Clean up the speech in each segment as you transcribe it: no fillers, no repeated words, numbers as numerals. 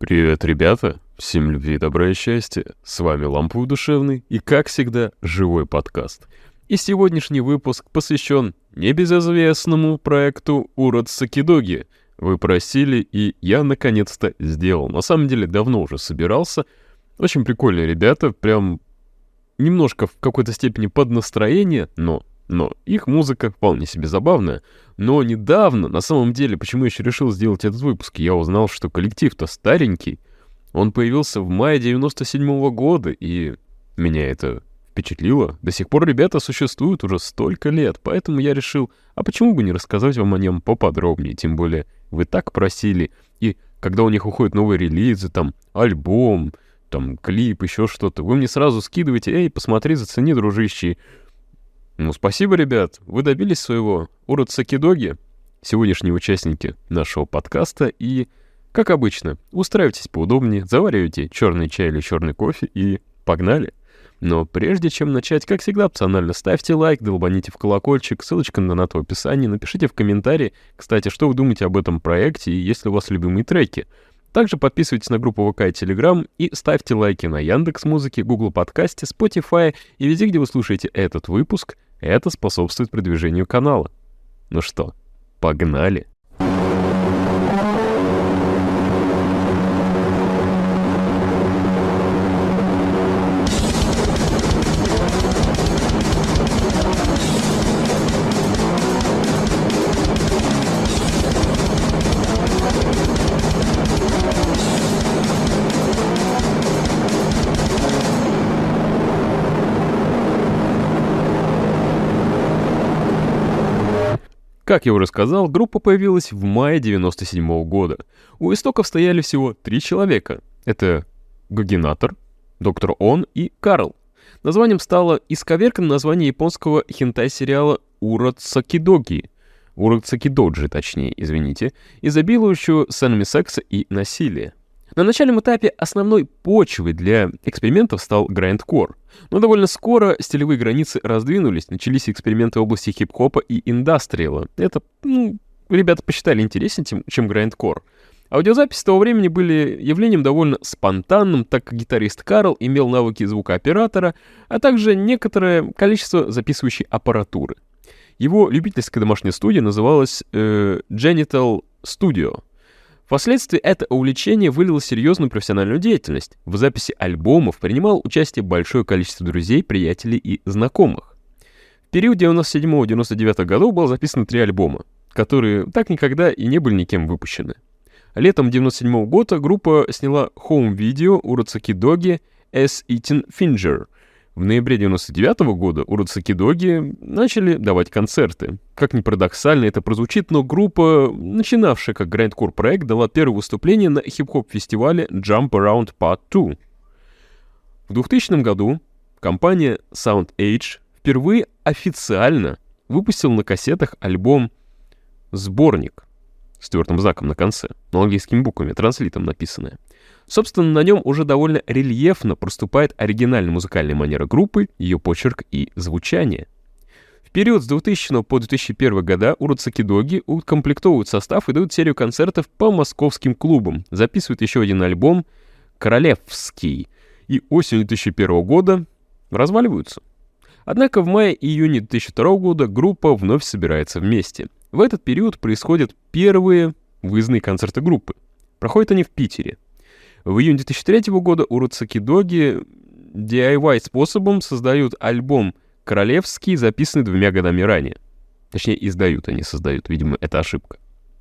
Привет, ребята! Всем любви, добра и счастья! С вами Ламповый Душевный и, как всегда, живой подкаст. И сегодняшний выпуск посвящен небезызвестному проекту Урод-Сакидоги. Вы просили, и я наконец-то сделал. На самом деле, давно уже собирался. Очень прикольные ребята, прям немножко в какой-то степени под настроение, но их музыка вполне себе забавная. Но недавно, на самом деле, почему я еще решил сделать этот выпуск, я узнал, что коллектив-то старенький. Он появился в мае 97-го года, и меня это впечатлило. До сих пор ребята существуют уже столько лет, поэтому я решил, а почему бы не рассказать вам о нем поподробнее, тем более вы так просили. И когда у них уходят новые релизы, там, альбом, там, клип, еще что-то, вы мне сразу скидываете: «Эй, посмотри, зацени, дружище». Ну, спасибо, ребят, вы добились своего. Урод-Сакидоги, сегодняшние участники нашего подкаста, и, как обычно, устраивайтесь поудобнее, заваривайте черный чай или черный кофе и погнали. Но прежде чем начать, как всегда, опционально ставьте лайк, долбаните в колокольчик, ссылочка на донат в описании, напишите в комментарии, кстати, что вы думаете об этом проекте и есть ли у вас любимые треки. Также подписывайтесь на группу ВК и Телеграм и ставьте лайки на Яндекс.Музыке, Google Подкасте, Spotify и везде, где вы слушаете этот выпуск. Это способствует продвижению канала. Ну что, погнали! Как я уже сказал, группа появилась в мае 97-го года. У истоков стояли всего 3 человека. Это Гогинатор, Доктор Он и Карл. Названием стало исковерканное название японского хентай-сериала Урод-Сакидоги. Урод-Сакидоджи, точнее, извините, изобилующего сценами секса и насилия. На начальном этапе основной почвой для экспериментов стал грайндкор. Но довольно скоро стилевые границы раздвинулись, начались эксперименты в области хип-хопа и индастриала. Это, ребята посчитали интереснее, чем грайндкор. Аудиозаписи того времени были явлением довольно спонтанным, так как гитарист Карл имел навыки звукооператора, а также некоторое количество записывающей аппаратуры. Его любительская домашняя студия называлась Genital Studio. Впоследствии это увлечение вылилось в серьезную профессиональную деятельность. В записи альбомов принимал участие большое количество друзей, приятелей и знакомых. В период 97-99 годов было записано 3 альбома, которые так никогда и не были никем выпущены. Летом 97 года группа сняла хоум-видео Урод-Сакидоги As Eaten Finger. В ноябре 99 года Урод-Сакидоги начали давать концерты. Как ни парадоксально это прозвучит, но группа, начинавшая как грайндкор проект, дала первое выступление на хип-хоп-фестивале Jump Around Part 2. В 2000 году компания Sound Age впервые официально выпустила на кассетах альбом «Сборник» с 4 знаком на конце, но английскими буквами, транслитом написанное. Собственно, на нем уже довольно рельефно проступает оригинальная музыкальная манера группы, ее почерк и звучание. В период с 2000 по 2001 года Урод-Сакидоги укомплектовывают состав и дают серию концертов по московским клубам, записывают еще один альбом «Королевский», и осенью 2001 года разваливаются. Однако в мае-июне 2002 года группа вновь собирается вместе. В этот период происходят первые выездные концерты группы. Проходят они в Питере. В июне 2003 года Урод-Сакидоги DIY-способом создают альбом «Королевский», записанный 2 годами ранее. Точнее, издают, а не создают, видимо, это ошибка.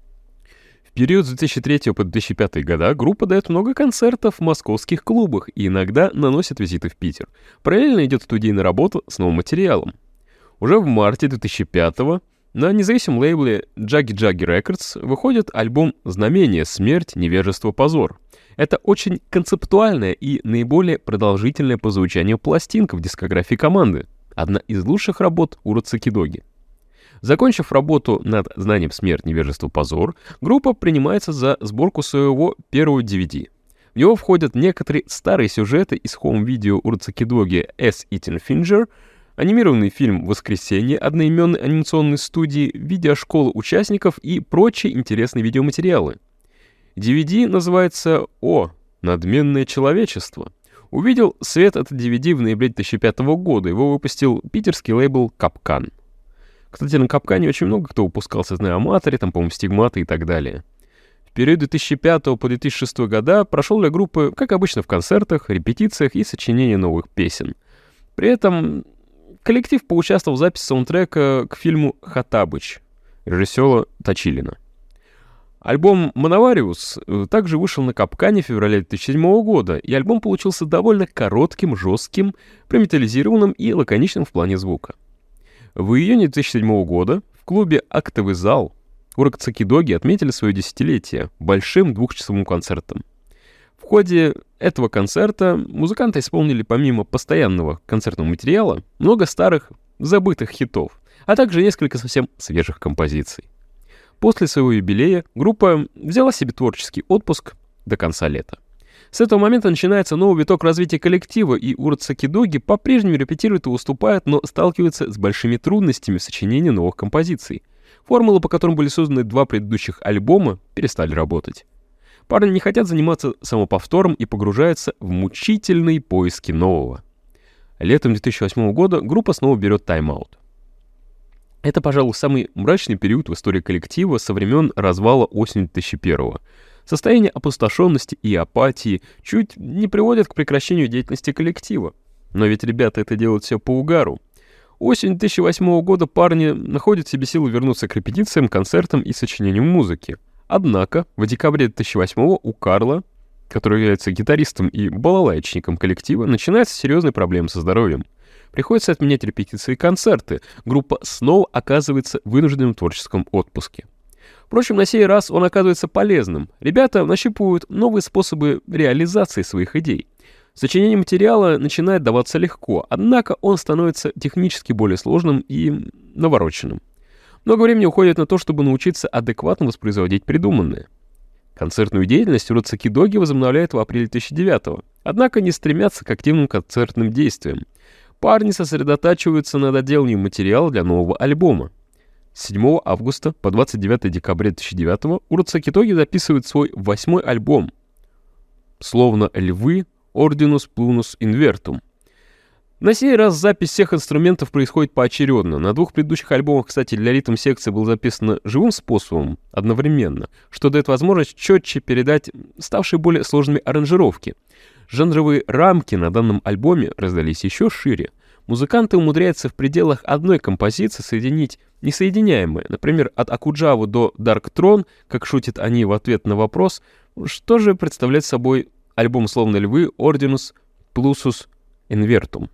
В период с 2003 по 2005 года группа дает много концертов в московских клубах и иногда наносит визиты в Питер. Параллельно идет студийная работа с новым материалом. Уже в марте 2005 на независимом лейбле Jaggy Jaggy Records выходит альбом «Знамение. Смерть. Невежество. Позор». Это очень концептуальная и наиболее продолжительная по звучанию пластинка в дискографии команды. Одна из лучших работ Урод-Сакидоги. Закончив работу над «Знанием. Смерть. Невежество. Позор», группа принимается за сборку своего первого DVD. В него входят некоторые старые сюжеты из хоум-видео Урод-Сакидоги As Eaten Finger, анимированный фильм «Воскресенье» одноименной анимационной студии, видеошкола участников и прочие интересные видеоматериалы. DVD называется «О, надменное человечество». Увидел свет этот DVD в ноябре 2005 года. Его выпустил питерский лейбл «Капкан». Кстати, на «Капкане» очень много кто выпускался, знаю, «Аматори», там, по-моему, «Стигматы» и так далее. В период 2005 по 2006 года прошел для группы, как обычно, в концертах, репетициях и сочинении новых песен. При этом коллектив поучаствовал в записи саундтрека к фильму «Хоттабыч» режиссера Точилина. Альбом «Мановариус» также вышел на «Капкане» в феврале 2007 года, и альбом получился довольно коротким, жестким, прометаллизированным и лаконичным в плане звука. В июне 2007 года в клубе «Актовый зал» Урацаки Доги отметили свое десятилетие большим двухчасовым концертом. В ходе этого концерта музыканты исполнили помимо постоянного концертного материала много старых, забытых хитов, а также несколько совсем свежих композиций. После своего юбилея группа взяла себе творческий отпуск до конца лета. С этого момента начинается новый виток развития коллектива, и Урацаки Доги по-прежнему репетируют и выступают, но сталкиваются с большими трудностями в сочинении новых композиций. Формулы, по которым были созданы два предыдущих альбома, перестали работать. Парни не хотят заниматься самоповтором и погружаются в мучительные поиски нового. Летом 2008 года группа снова берет тайм-аут. Это, пожалуй, самый мрачный период в истории коллектива со времен развала осени 2001-го. Состояние опустошенности и апатии чуть не приводит к прекращению деятельности коллектива. Но ведь ребята это делают все по угару. Осенью 2008 года парни находят в себе силы вернуться к репетициям, концертам и сочинению музыки. Однако в декабре 2008 у Карла, который является гитаристом и балалайчником коллектива, начинаются серьезные проблемы со здоровьем. Приходится отменять репетиции и концерты. Группа снова оказывается в вынужденном творческом отпуске. Впрочем, на сей раз он оказывается полезным. Ребята нащупывают новые способы реализации своих идей. Сочинение материала начинает даваться легко, однако он становится технически более сложным и навороченным. Много времени уходит на то, чтобы научиться адекватно воспроизводить придуманное. Концертную деятельность Урацаки Доги возобновляют в апреле 2009-го, однако не стремятся к активным концертным действиям. Парни сосредотачиваются над отделанием материала для нового альбома. С 7 августа по 29 декабря 2009 Урацаки Доги записывают свой 8-й альбом «Словно львы Ordinus Plunus Invertum». На сей раз запись всех инструментов происходит поочередно. На двух предыдущих альбомах, кстати, для ритм-секции было записано живым способом одновременно, что дает возможность четче передать ставшие более сложными аранжировки. Жанровые рамки на данном альбоме раздались еще шире. Музыканты умудряются в пределах одной композиции соединить несоединяемые. Например, от Акуджавы до Dark Throne, как шутят они в ответ на вопрос, что же представляет собой альбом «Словно львы» Ordinus Plusus Invertum.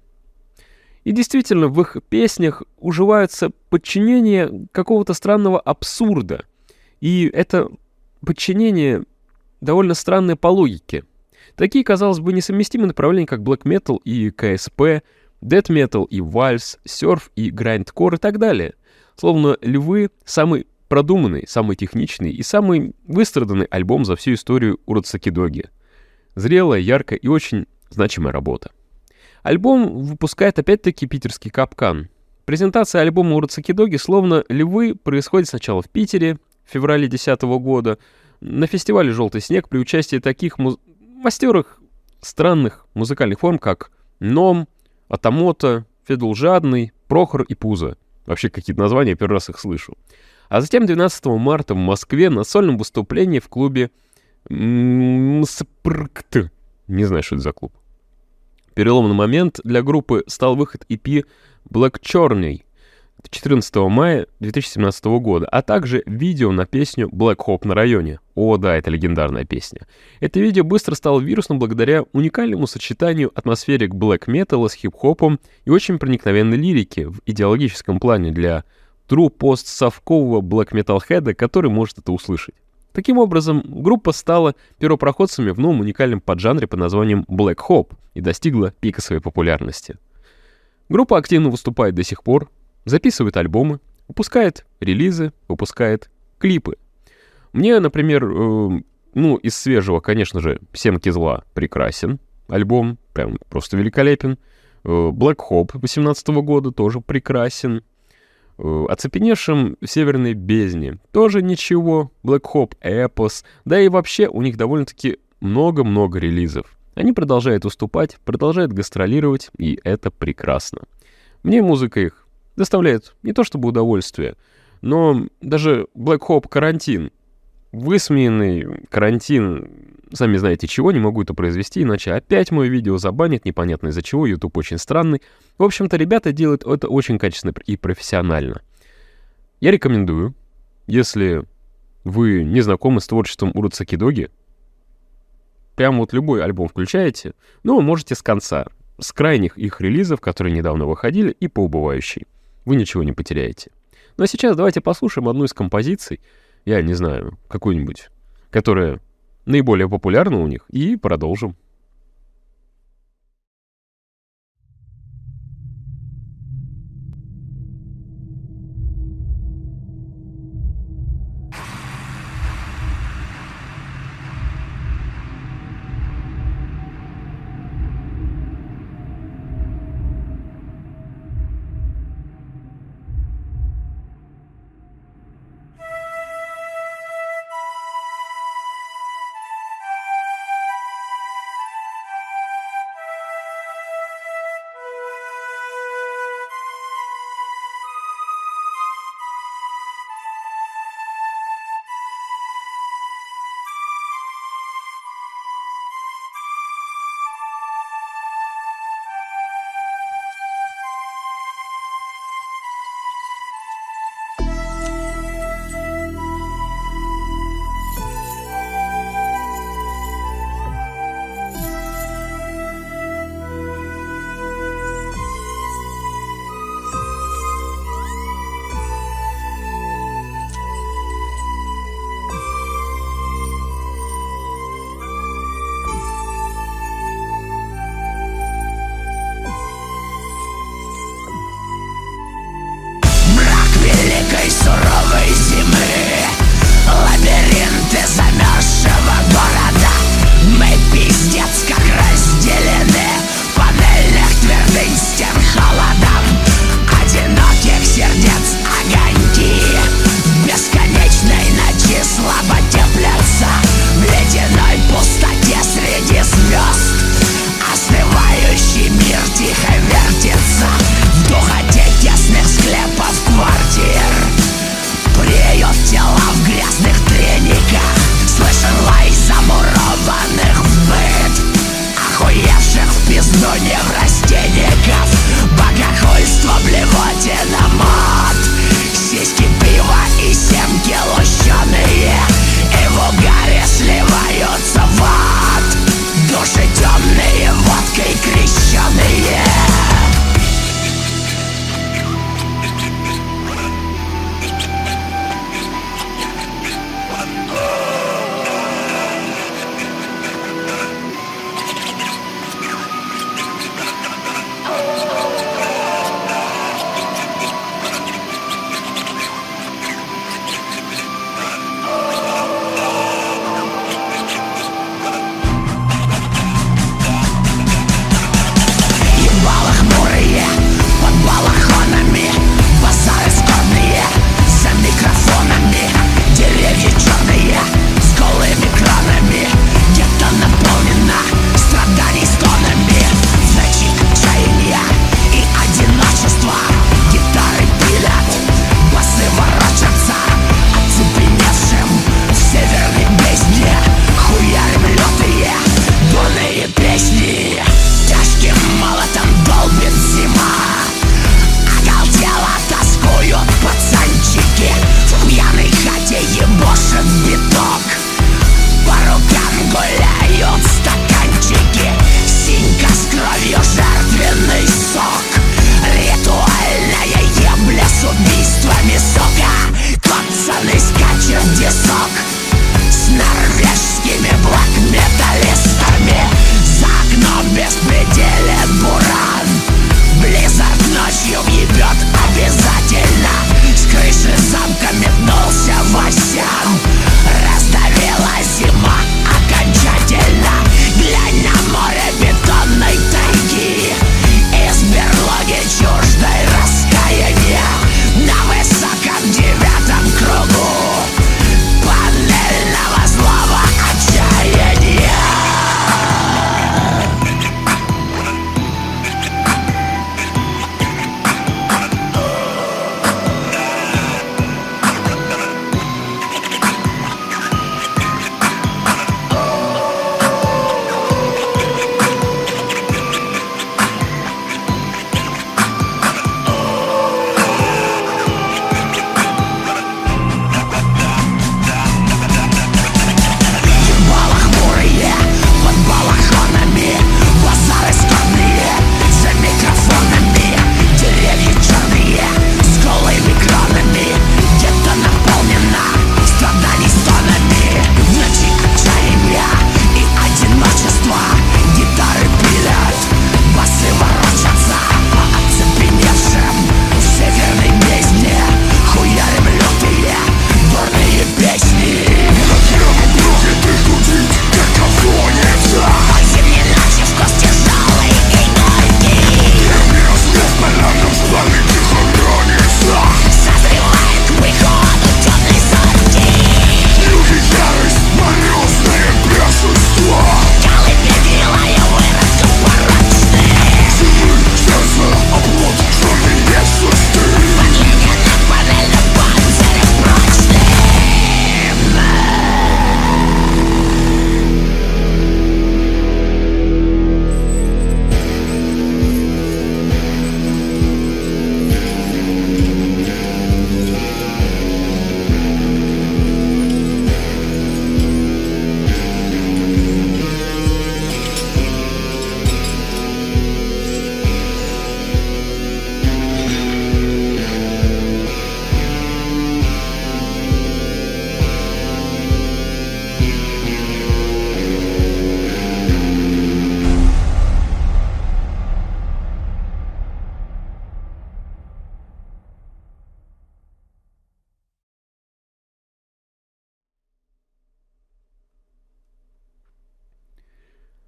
И действительно, в их песнях уживаются подчинения какого-то странного абсурда. И это подчинение довольно странное по логике. Такие, казалось бы, несовместимые направления, как Black Metal и КСП, Death Metal и Вальс, Серф и Grindcore и так далее. Словно львы — самый продуманный, самый техничный и самый выстраданный альбом за всю историю Урацаки Доги. Зрелая, яркая и очень значимая работа. Альбом выпускает опять-таки питерский Капкан. Презентация альбома Урацаки Доги «Словно львы» происходит сначала в Питере в феврале 2010 года на фестивале «Желтый снег» при участии таких мастерых странных музыкальных форм, как Ном, Атамото, Федул Жадный, Прохор и Пузо. Вообще какие-то названия, я первый раз их слышу. А затем 12 марта в Москве на сольном выступлении в клубе МСПРКТ. Не знаю, что это за клуб. Переломный момент для группы стал выход EP Black Journey 14 мая 2017 года, а также видео на песню Black Hope на районе. О, да, это легендарная песня. Это видео быстро стало вирусным благодаря уникальному сочетанию атмосферик Black Metal с хип-хопом и очень проникновенной лирики в идеологическом плане для true постсовкового Black Metal-хеда, который может это услышать. Таким образом, группа стала первопроходцами в новом уникальном поджанре под названием Black Hope и достигла пика своей популярности. Группа активно выступает до сих пор, записывает альбомы, выпускает релизы, выпускает клипы. Мне, например, из свежего, конечно же, «Семки зла» прекрасен. Альбом прям просто великолепен. Black Hope 2018 года тоже прекрасен. Оцепеневшим в Северной бездне тоже ничего, Black Hope, Эпос, да и вообще у них довольно-таки много-много релизов. Они продолжают уступать, продолжают гастролировать, и это прекрасно. Мне музыка их доставляет не то чтобы удовольствие, но даже Black Hope «Карантин», высмеянный карантин, сами знаете чего, не могу это произвести, иначе опять мое видео забанит, непонятно из-за чего, YouTube очень странный. В общем-то, ребята делают это очень качественно и профессионально. Я рекомендую, если вы не знакомы с творчеством Урацаки Доги, прям вот любой альбом включаете, но можете с конца, с крайних их релизов, которые недавно выходили, и по убывающей. Вы ничего не потеряете. Ну а сейчас давайте послушаем одну из композиций, я не знаю, какую-нибудь, которая наиболее популярна у них, и продолжим.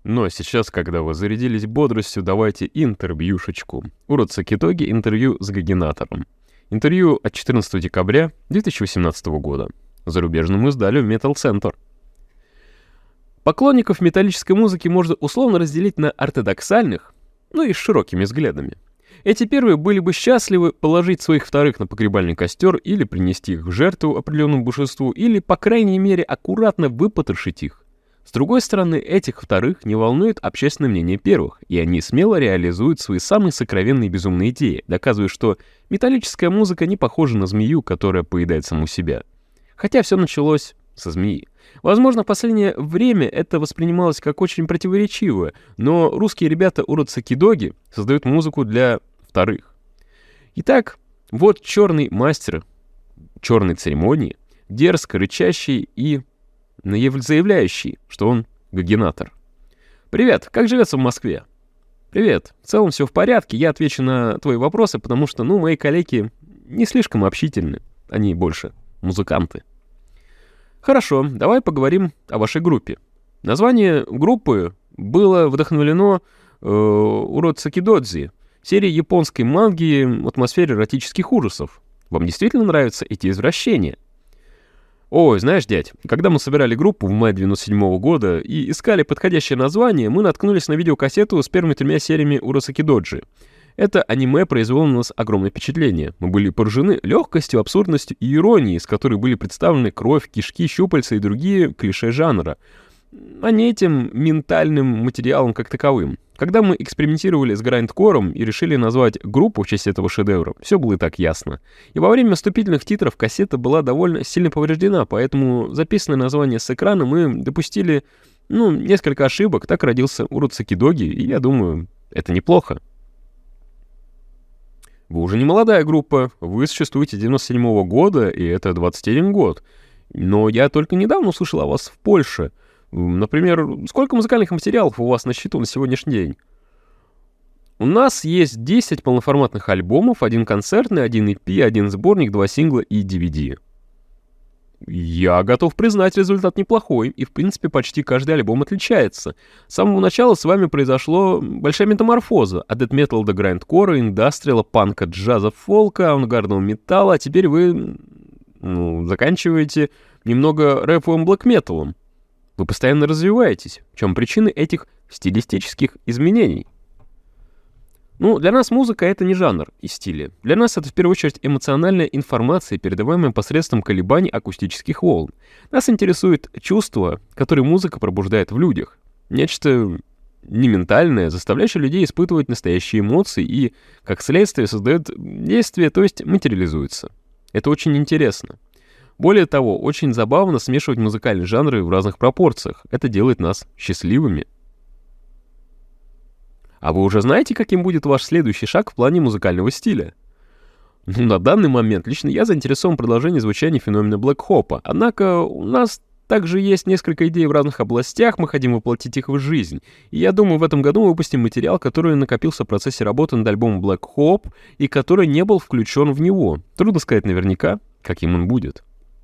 Но сейчас, когда вы зарядились бодростью, давайте интервьюшечку. Урод Сакидоги интервью с Гогенатором. Интервью от 14 декабря 2018 года. Зарубежному изданию Metal Center. Поклонников металлической музыки можно условно разделить на ортодоксальных, ну и с широкими взглядами. Эти первые были бы счастливы положить своих вторых на погребальный костер или принести их в жертву определенному божеству, или, по крайней мере, аккуратно выпотрошить их. С другой стороны, этих вторых не волнует общественное мнение первых, и они смело реализуют свои самые сокровенные безумные идеи, доказывая, что металлическая музыка не похожа на змею, которая поедает саму себя. Хотя все началось со змеи. Возможно, в последнее время это воспринималось как очень противоречивое, но русские ребята Урод Сакидоги создают музыку для вторых. Итак, вот черный мастер черной церемонии, дерзко рычащий и заявляющий, что он Гогенатор. «Привет, как живется в Москве?» «Привет, в целом все в порядке, я отвечу на твои вопросы, потому что, мои коллеги не слишком общительны, они больше музыканты». «Хорошо, давай поговорим о вашей группе. Название группы было вдохновлено Урод Сакидодзи, серией японской манги в атмосфере эротических ужасов. Вам действительно нравятся эти извращения?» «Ой, знаешь, дядь, когда мы собирали группу в мае 97 года и искали подходящее название, мы наткнулись на видеокассету с первыми 3 сериями Уросакидоджи. Это аниме произвело на нас огромное впечатление. Мы были поражены легкостью, абсурдностью и иронией, с которой были представлены кровь, кишки, щупальца и другие клише жанра, а не этим ментальным материалом как таковым. Когда мы экспериментировали с грайндкором и решили назвать группу в честь этого шедевра, все было и так ясно. И во время вступительных титров кассета была довольно сильно повреждена, поэтому записанное название с экрана мы допустили, несколько ошибок. Так родился Урод Сакидоги, и я думаю, это неплохо. Вы уже не молодая группа, вы существуете с 97 года, и это 21 год. Но я только недавно услышал о вас в Польше. Например, сколько музыкальных материалов у вас на счету на сегодняшний день? У нас есть 10 полноформатных альбомов, 1 концертный, 1 EP, 1 сборник, 2 сингла и DVD. Я готов признать, результат неплохой, и в принципе почти каждый альбом отличается. С самого начала с вами произошла большая метаморфоза. От дэт-металла до грайндкора, индастриала, панка, джаза, фолка, авангардного металла, а теперь вы, заканчиваете немного рэповым блэк-металлом. Вы постоянно развиваетесь. В чем причины этих стилистических изменений? Для нас музыка — это не жанр и стили. Для нас это в первую очередь эмоциональная информация, передаваемая посредством колебаний акустических волн. Нас интересует чувство, которое музыка пробуждает в людях. Нечто не ментальное, заставляющее людей испытывать настоящие эмоции и, как следствие, создает действие, то есть материализуется. Это очень интересно. Более того, очень забавно смешивать музыкальные жанры в разных пропорциях. Это делает нас счастливыми. А вы уже знаете, каким будет ваш следующий шаг в плане музыкального стиля? На данный момент лично я заинтересован в продолжении звучания феномена блэк-хопа. Однако у нас также есть несколько идей в разных областях, мы хотим воплотить их в жизнь. И я думаю, в этом году мы выпустим материал, который накопился в процессе работы над альбомом Black Hope и который не был включен в него. Трудно сказать наверняка, каким он будет.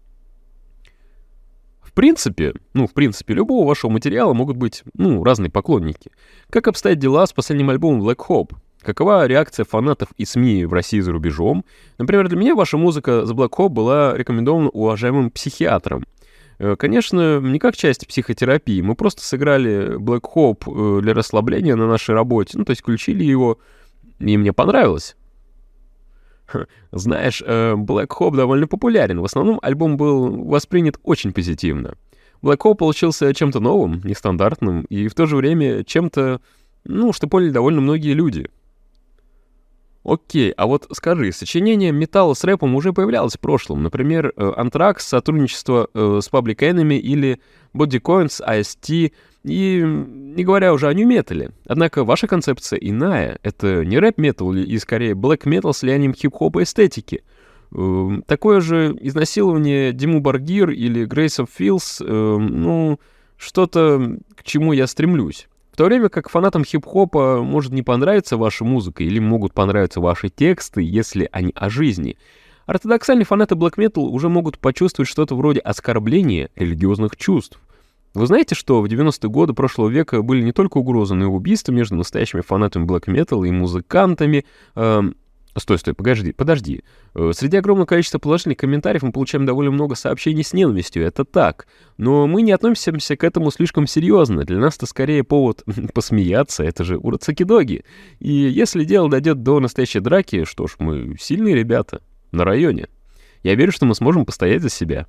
В принципе, любого вашего материала могут быть, разные поклонники. Как обстоят дела с последним альбомом Black Hope? Какова реакция фанатов и СМИ в России и за рубежом? Например, для меня ваша музыка с Black Hope была рекомендована уважаемым психиатром. Конечно, не как часть психотерапии. Мы просто сыграли Black Hope для расслабления на нашей работе. То есть включили его, и мне понравилось. Знаешь, Black Hope довольно популярен. В основном альбом был воспринят очень позитивно. Black Hope получился чем-то новым, нестандартным, и в то же время чем-то, что поняли довольно многие люди. Окей, а вот скажи, сочинение металла с рэпом уже появлялось в прошлом. Например, Anthrax, сотрудничество с Public Enemy или Body Coins, AST, и не говоря уже о нью-метале. Однако ваша концепция иная. Это не рэп-метал и скорее блэк-метал с влиянием хип-хопа и эстетики. Такое же изнасилование Диму Боргир или Grace of Fields, что-то, к чему я стремлюсь. В то время как фанатам хип-хопа может не понравиться ваша музыка или могут понравиться ваши тексты, если они о жизни, ортодоксальные фанаты блэк-метал уже могут почувствовать что-то вроде оскорбления религиозных чувств. Вы знаете, что в 90-е годы прошлого века были не только угрозы, но и убийства между настоящими фанатами блэк металла и музыкантами. Стой, подожди. Среди огромного количества положительных комментариев мы получаем довольно много сообщений с ненавистью, это так. Но мы не относимся к этому слишком серьезно. Для нас это скорее повод посмеяться, это же уроцаки-доги. И если дело дойдет до настоящей драки, что ж, мы сильные ребята на районе. Я верю, что мы сможем постоять за себя.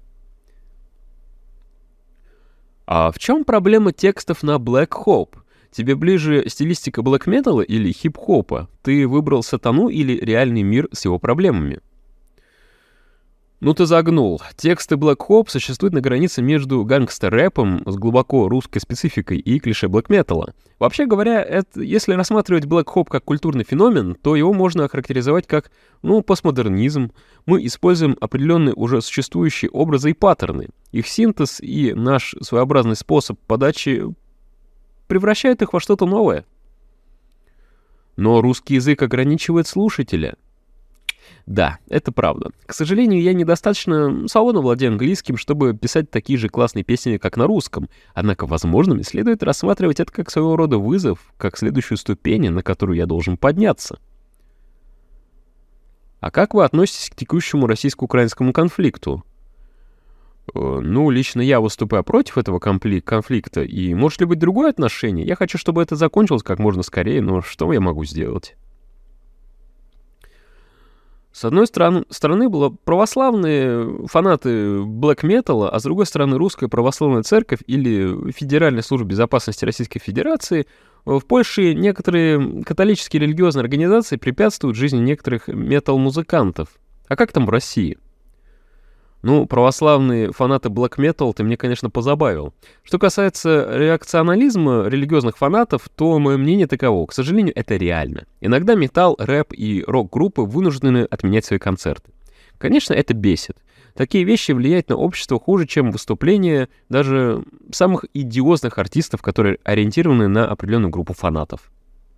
А в чем проблема текстов на Black Hope? Тебе ближе стилистика блэк-металла или хип-хопа? Ты выбрал сатану или реальный мир с его проблемами? Ну ты загнул. Тексты Black Hope существуют на границе между гангстер-рэпом с глубоко русской спецификой и клише блэк-металла. Вообще говоря, если рассматривать Black Hope как культурный феномен, то его можно охарактеризовать как, постмодернизм. Мы используем определенные уже существующие образы и паттерны. Их синтез и наш своеобразный способ подачи превращают их во что-то новое. Но русский язык ограничивает слушателя. Да, это правда. К сожалению, я недостаточно свободно владею английским, чтобы писать такие же классные песни, как на русском. Однако, возможно, следует рассматривать это как своего рода вызов, как следующую ступень, на которую я должен подняться. А как вы относитесь к текущему российско-украинскому конфликту? Лично я выступаю против этого конфликта, и может ли быть другое отношение? Я хочу, чтобы это закончилось как можно скорее, но что я могу сделать? С одной стороны было православные фанаты блэк-металла, а с другой стороны русская православная церковь или Федеральная служба безопасности Российской Федерации. В Польше некоторые католические религиозные организации препятствуют жизни некоторых метал-музыкантов. А как там в России? Православные фанаты Black Metal ты мне, конечно, позабавил. Что касается реакционализма религиозных фанатов, то мое мнение таково. К сожалению, это реально. Иногда металл, рэп и рок-группы вынуждены отменять свои концерты. Конечно, это бесит. Такие вещи влияют на общество хуже, чем выступления даже самых идиозных артистов, которые ориентированы на определенную группу фанатов.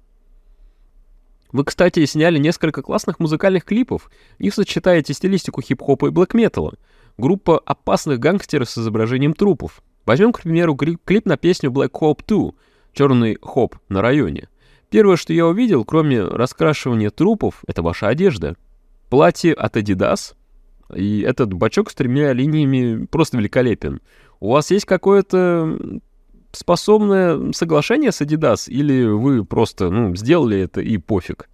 Вы, кстати, сняли несколько классных музыкальных клипов. В них сочетаете стилистику хип-хопа и блэк-металла. Группа опасных гангстеров с изображением трупов. Возьмем, к примеру, клип на песню Black Hope 2, «Черный хоп на районе». Первое, что я увидел, кроме раскрашивания трупов, это ваша одежда. Платье от Adidas, и этот бачок с 3 линиями просто великолепен. У вас есть какое-то способное соглашение с Adidas, или вы просто, сделали это и пофиг?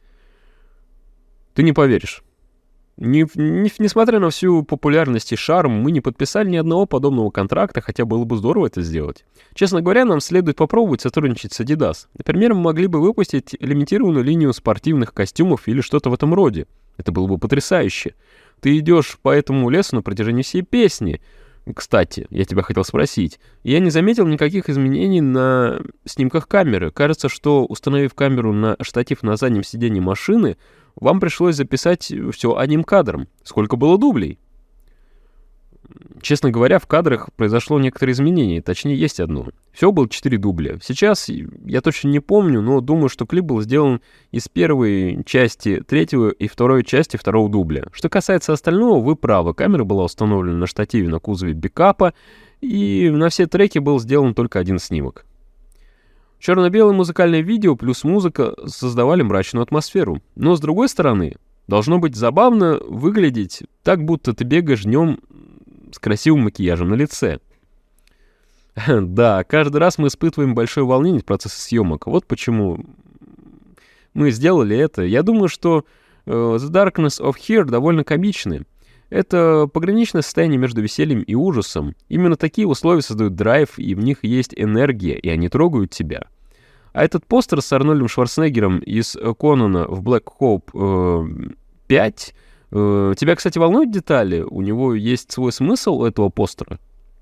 Ты не поверишь. Несмотря на всю популярность и шарм, мы не подписали ни одного подобного контракта, хотя было бы здорово это сделать. Честно говоря, нам следует попробовать сотрудничать с Adidas. Например, мы могли бы выпустить лимитированную линию спортивных костюмов или что-то в этом роде. Это было бы потрясающе. Ты идешь по этому лесу на протяжении всей песни. Кстати, я тебя хотел спросить. Я не заметил никаких изменений на снимках камеры. Кажется, что, установив камеру на штатив на заднем сиденье машины, вам пришлось записать все одним кадром. Сколько было дублей? Честно говоря, в кадрах произошло некоторые изменения, точнее, есть одно. Всего было 4 дубля. Сейчас я точно не помню, но думаю, что клип был сделан из первой части 3-го и второй части 2-го дубля. Что касается остального, вы правы. Камера была установлена на штативе на кузове пикапа, и на все треки был сделан только один снимок. Черно-белое музыкальное видео плюс музыка создавали мрачную атмосферу. Но, с другой стороны, должно быть забавно выглядеть так, будто ты бегаешь днем с красивым макияжем на лице. Да, каждый раз мы испытываем большое волнение в процессе съемок. Вот почему мы сделали это. Я думаю, что The Darkness of Here довольно комичны. Это пограничное состояние между весельем и ужасом. Именно такие условия создают драйв, и в них есть энергия, и они трогают тебя. А этот постер с Арнольдом Шварценеггером из Конана в Black Hope 5... Тебя, кстати, волнуют детали? У него есть свой смысл, у этого постера?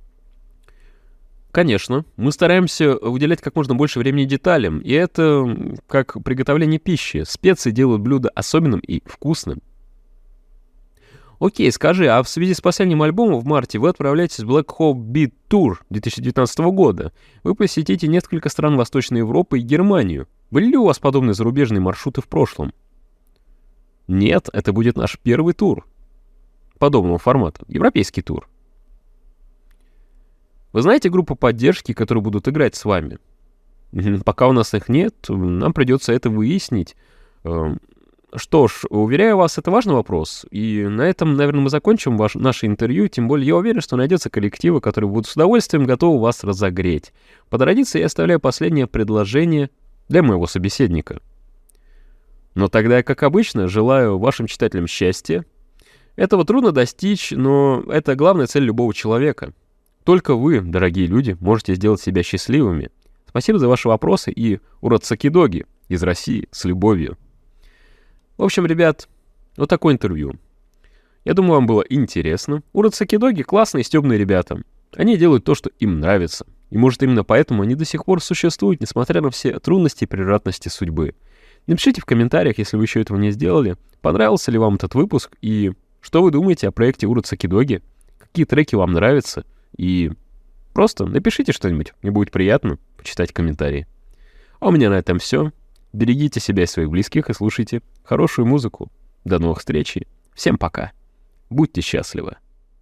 Конечно. Мы стараемся уделять как можно больше времени деталям. И это как приготовление пищи. Специи делают блюдо особенным и вкусным. Окей, скажи, а в связи с последним альбомом в марте вы отправляетесь в Black Hope Beat Tour 2019 года. Вы посетите несколько стран Восточной Европы и Германию. Были ли у вас подобные зарубежные маршруты в прошлом? Нет, это будет наш первый тур подобного формата. Европейский тур. Вы знаете группу поддержки, которые будут играть с вами? Пока у нас их нет, нам придется это выяснить. Что ж, уверяю вас, это важный вопрос. И на этом, наверное, мы закончим наше интервью. Тем более я уверен, что найдется коллективы, которые будут с удовольствием готовы вас разогреть. По традиции я оставляю последнее предложение для моего собеседника. Но тогда я, как обычно, желаю вашим читателям счастья. Этого трудно достичь, но это главная цель любого человека. Только вы, дорогие люди, можете сделать себя счастливыми. Спасибо за ваши вопросы и уродсакидоги из России с любовью. В общем, ребят, вот такое интервью. Я думаю, вам было интересно. Уродсакидоги — классные, стёбные ребята. Они делают то, что им нравится. И, может, именно поэтому они до сих пор существуют, несмотря на все трудности и превратности судьбы. Напишите в комментариях, если вы еще этого не сделали, понравился ли вам этот выпуск и что вы думаете о проекте Уродсакидоги, какие треки вам нравятся, и просто напишите что-нибудь, мне будет приятно почитать комментарии. А у меня на этом все. Берегите себя и своих близких и слушайте хорошую музыку. До новых встреч. Всем пока. Будьте счастливы.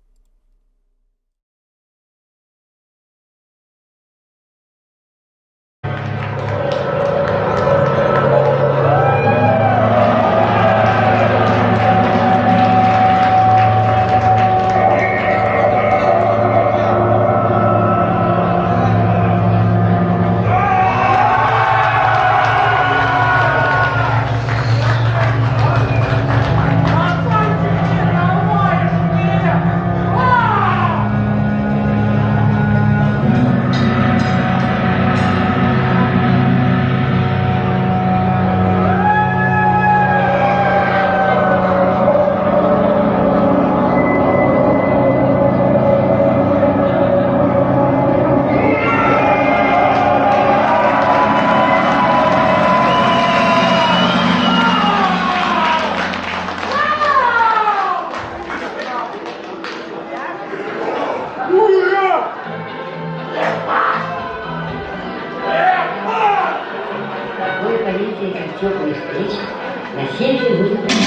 Теплых встреч на севере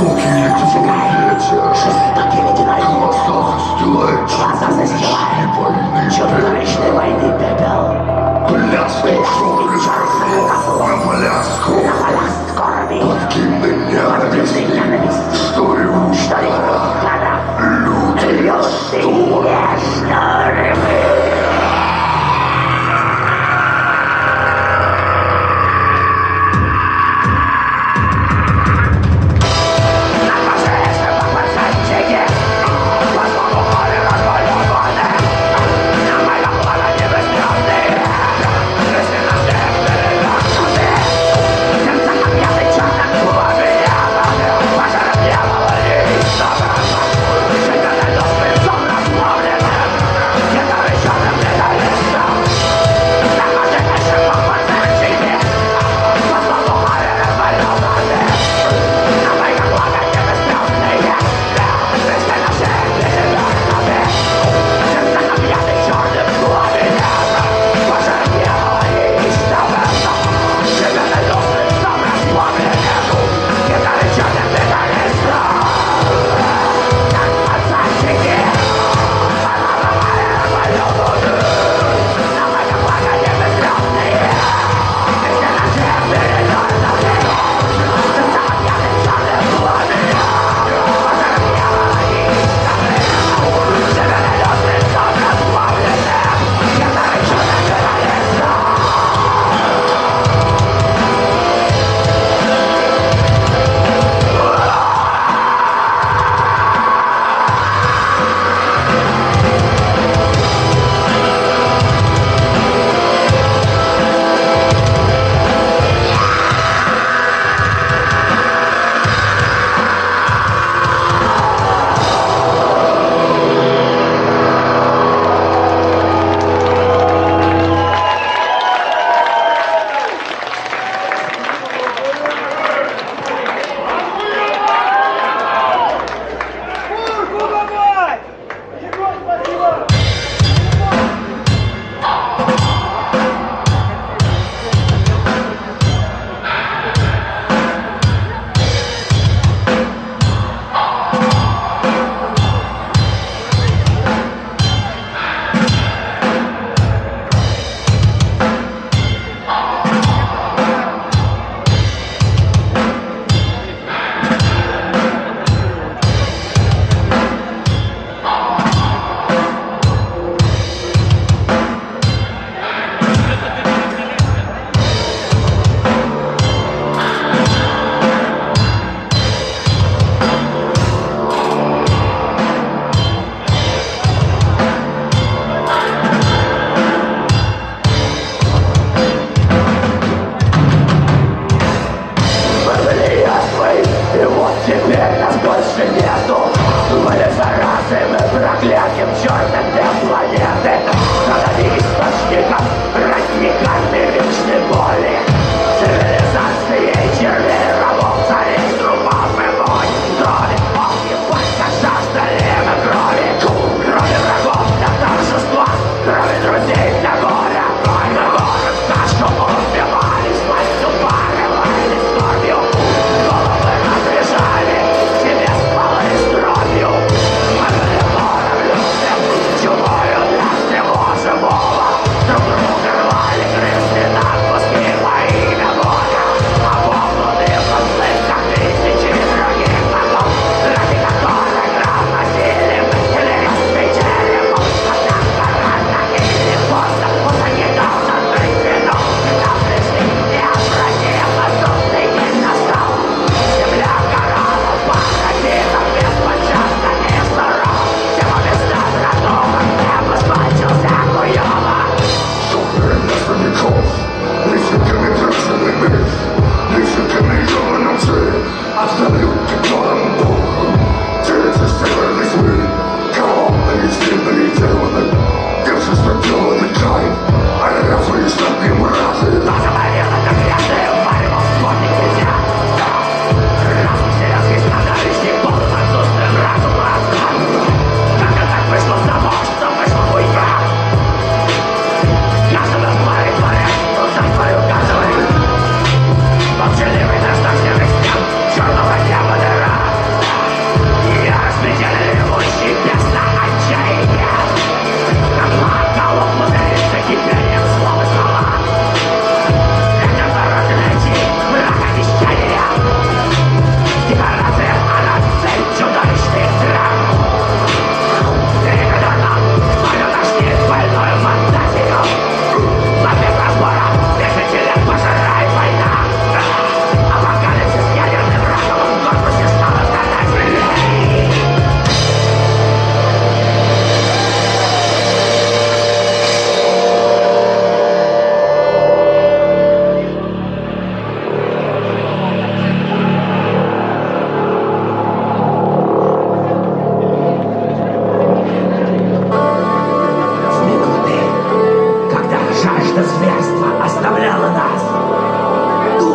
Осколки летят ветер. Глаза застилает чудовищной войны пепел. Пляску шел на пляску подкинь ненависть, что ревут лютый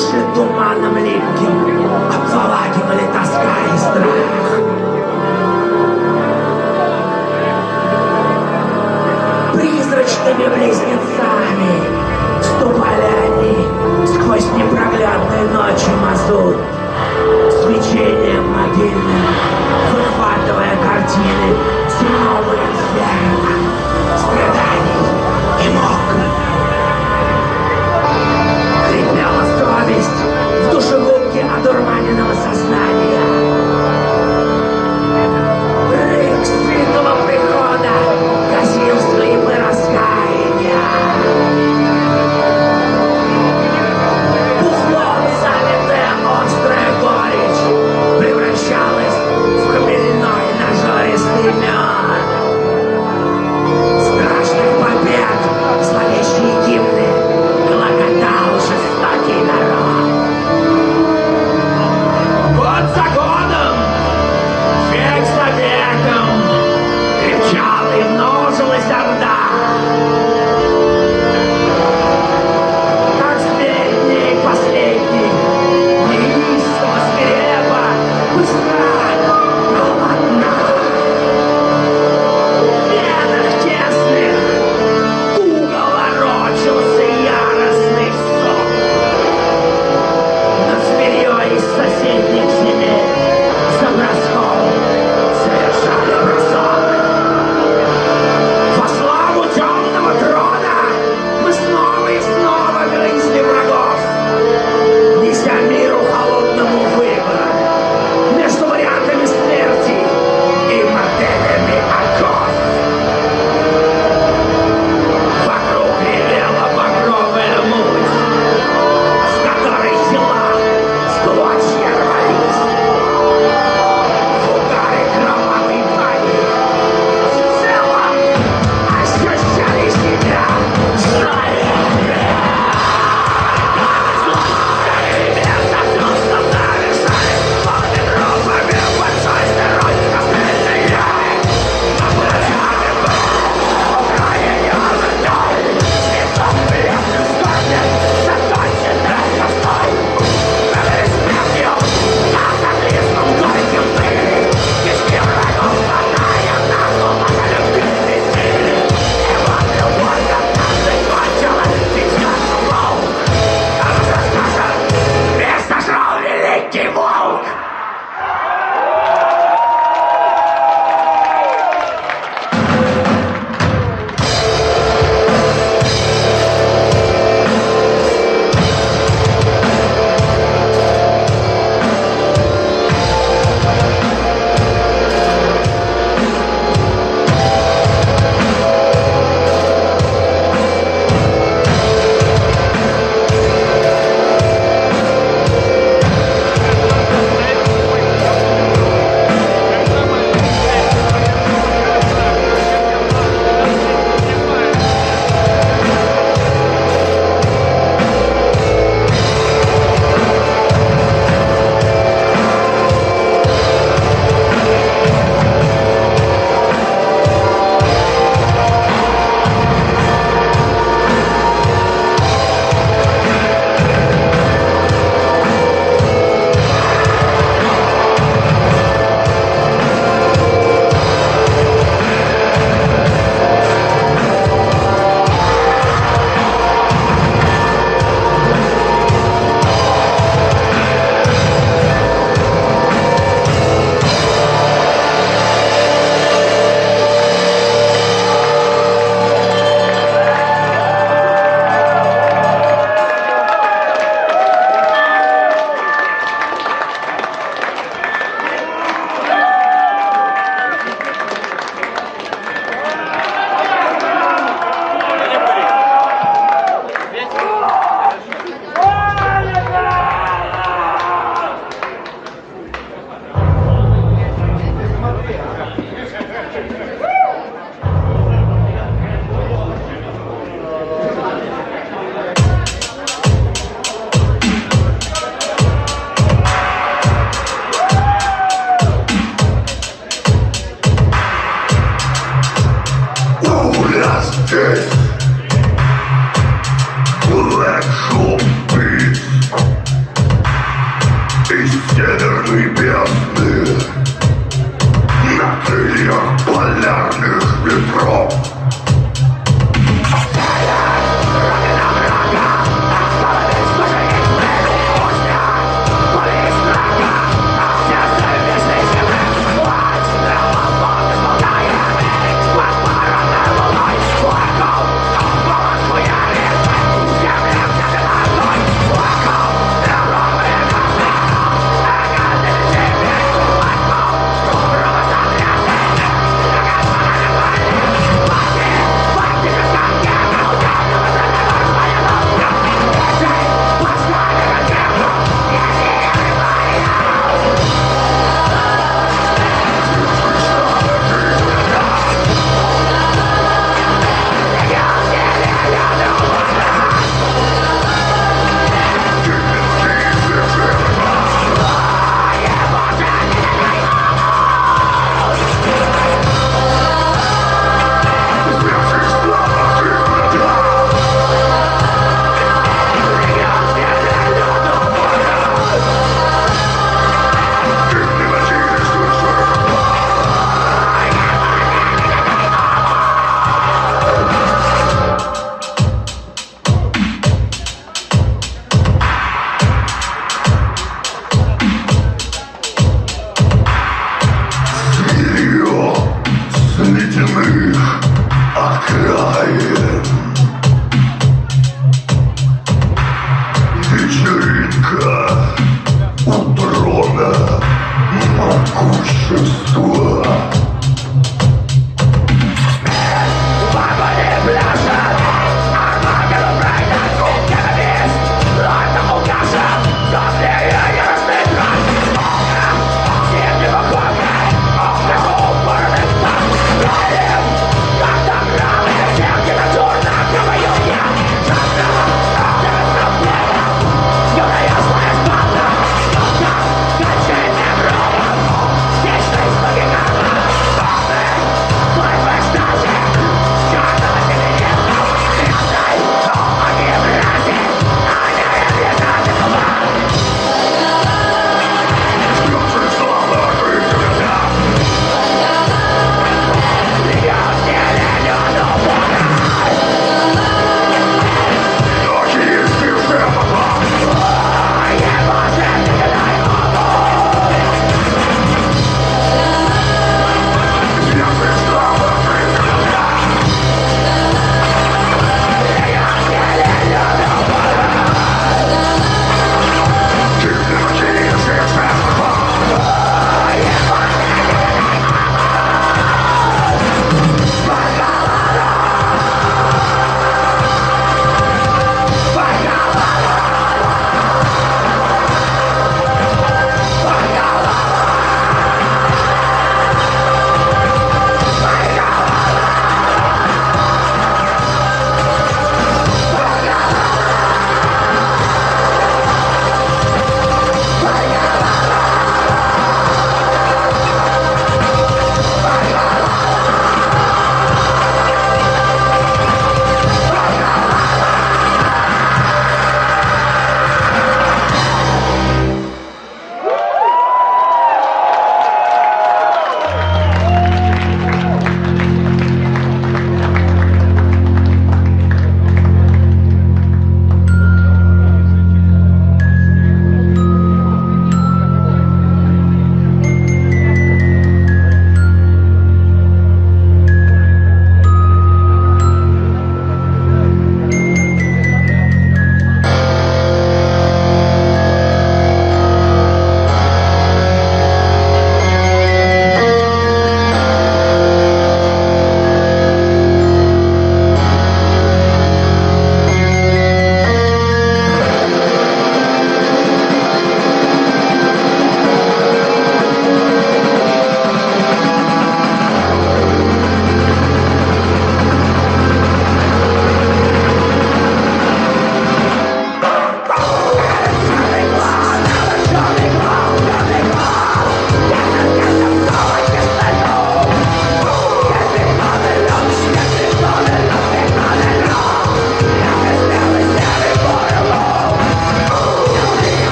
Души туманом липким обволакивали тоска и страх. Призрачными близнецами ступали они сквозь непроглядные ночи мазут, свечением мобильным выхватывая картины земного инферно, страданий и мук. Крепела совесть в душегубке одурманенного сознания. Рык святого прихода гасил свои раскаяния.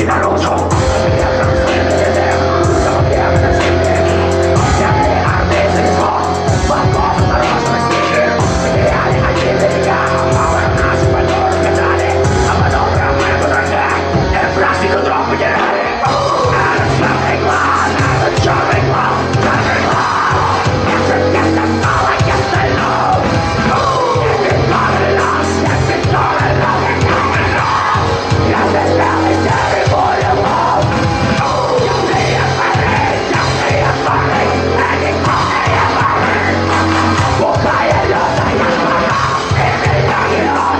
выйти наружу. Земли орды занесло, богов наружно снеги. Потеряли один берега, мало наши пальто раскатали, а потом промы куда-то, и практику дров потеряли. Это черный глаз, это черный глаз, черный глаз. Место стало не стальным. Если горы нас, если горы нас, я застрял и серый более лоб. Темные пары, эти темные пары. Бухая лёдная вода, это легион,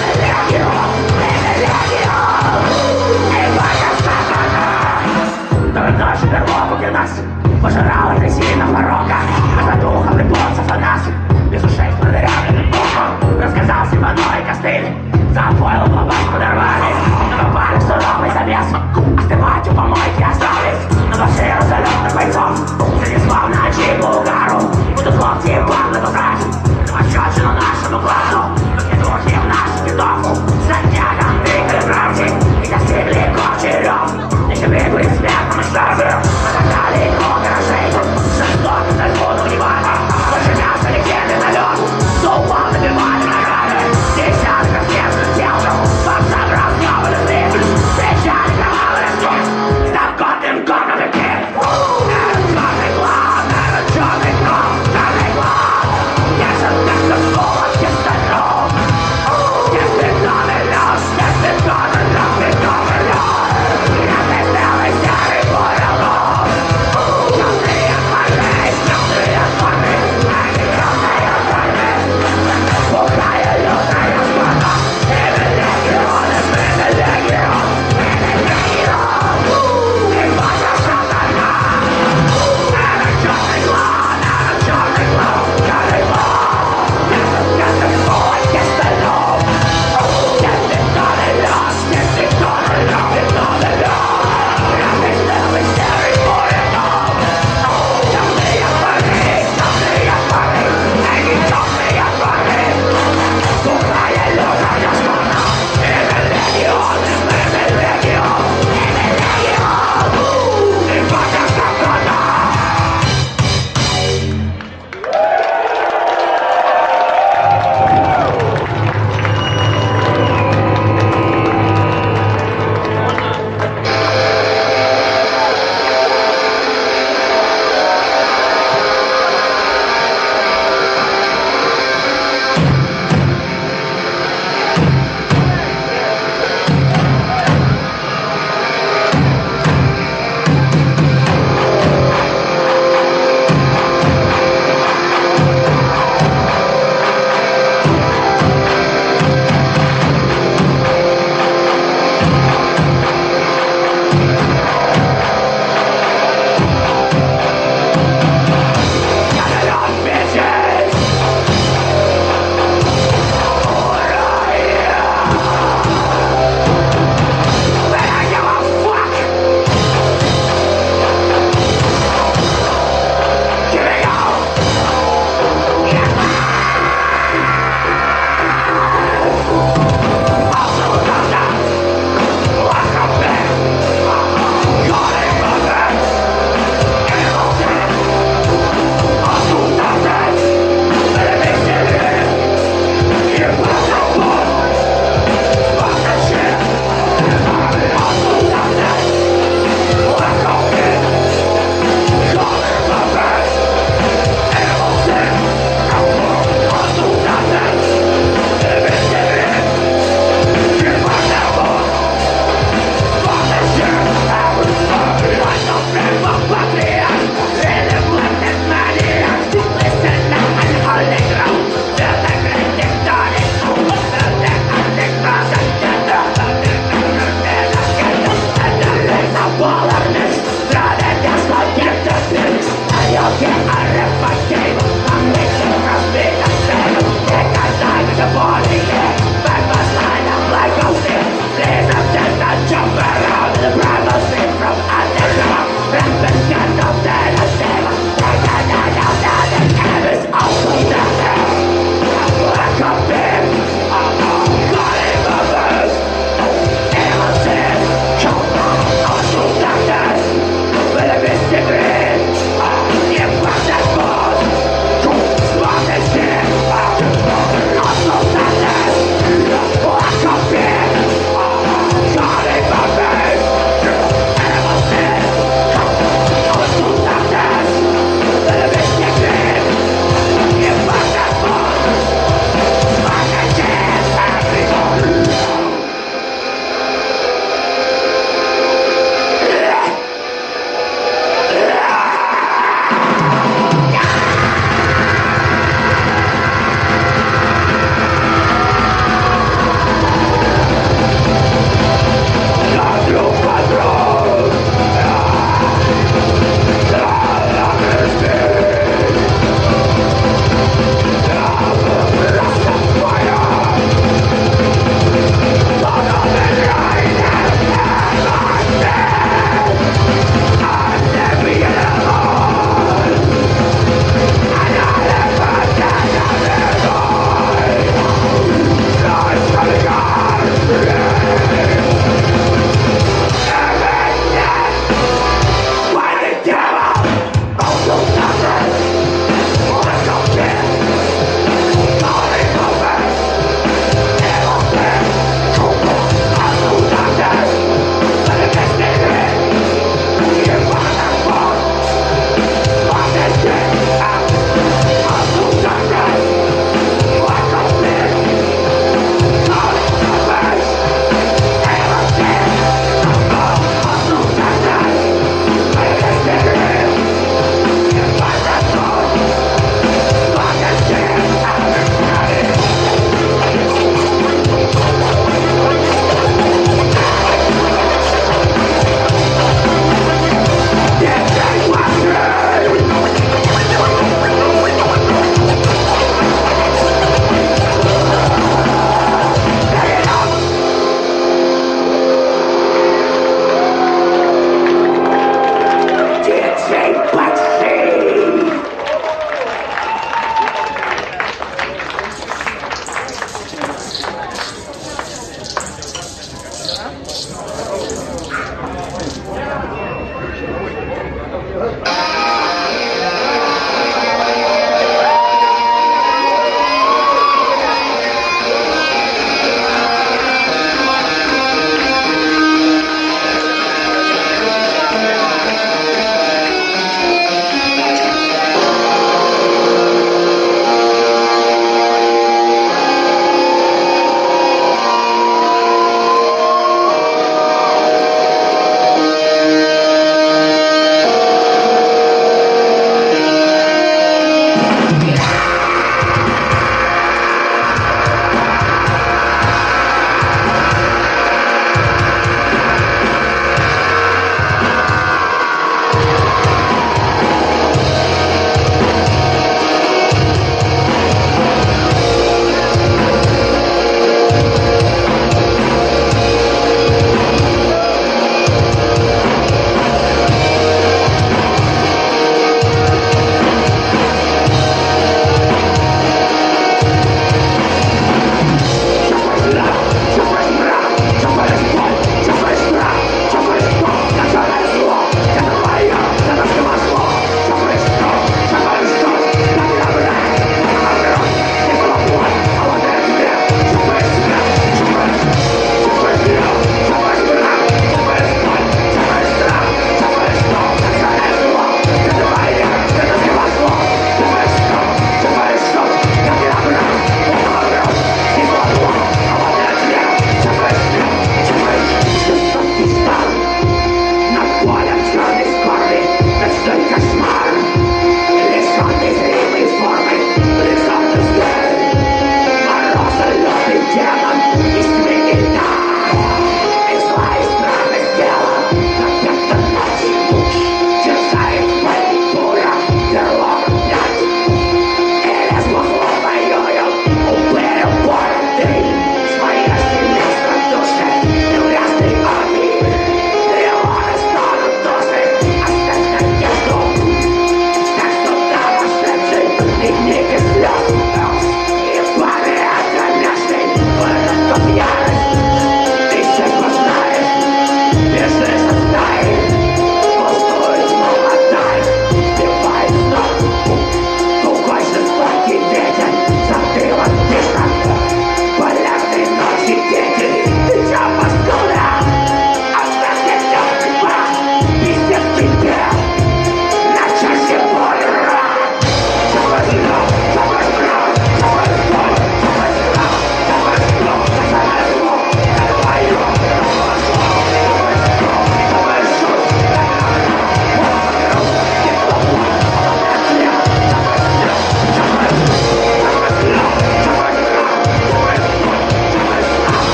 и моя сатана. Дурной шиперлов нас пожирала трясина порока. За духом липонцев о нас, без ушей с продырявленным боком. Рассказал Симоной костыль, запойло лобок подорвали. Мы попали в суровый замес, остывать у помойки остались. На душе разорённых бойцов, занесло в ночи Булгару. Будут хлопцы и плавно тусать, пощёчину нашему клану. Погнетухи в нашу пидоху, затягом двигали правди. И достигли кочерёв, еще бегали в смертном штабе. Натогнали их у гаражей, жестоко на воду не вата. Больше мяса легенды налёт, но упал набивали награды. Десятков местных тел, фактов разъёбанных лиц. Встречали кровавый раскол, знакомым горным и пир. Это черный глаз, это черный глаз, черный глаз. Держит место голод, не стальном. Если горный лёс, если горный лёс, если горный лёс. Если белый серый бурелом. Темные пары, эти темные пары. Бухая лёдная вода, это легион, это легион, это легион. И моя сатана. Это черный глаз, это черный глаз, черный глаз. Если голод, не стальном. Если горный лёс, если горный лёс, если горный лёс. Если белый серый бурелом. Темные пары, эти темные пары. Бухая лёдная вода, это легион, это легион, это легион. И моя сатана.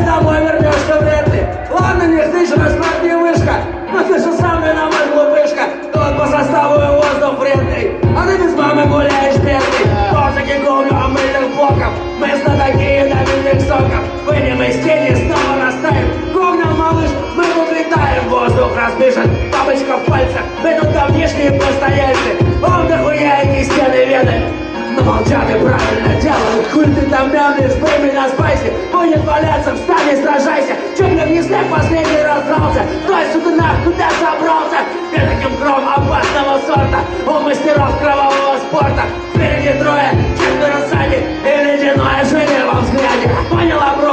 домой вернешься вряд ли. Ладно, не слышишь, расклад не вышка, но ты же сам виноват, глупышка. Тот по составу и воздух вредный, а ты без мамы гуляешь бедный. Тортики губы омыльных блоков, вместо такие давильных соков. Выйдем из тени, снова растаем. Гугнал малыш, мы тут летаем. Воздух распишет, бабочка в пальцах. Мы тут давнишние постояльцы. Он дохуя эти стены веды. Но молчат и правильно делают. Хуй ты там мямлишь, прыгай на спайсе. Будет валяться, встань и сражайся. Чё мне внесли в последний раз дрался? Стой, сука, нахуй, куда собрался? Я таким кром опасного сорта. У мастеров кровавого спорта. Впереди трое, четверо сзади. И ледяное желе во взгляде. Поняла, бро?